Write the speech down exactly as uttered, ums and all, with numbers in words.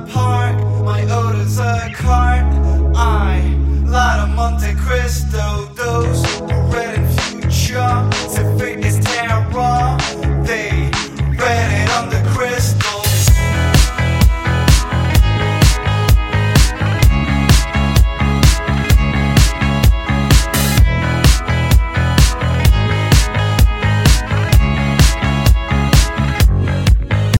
apart. My odor's a cart. I light a Monte Cristo dose.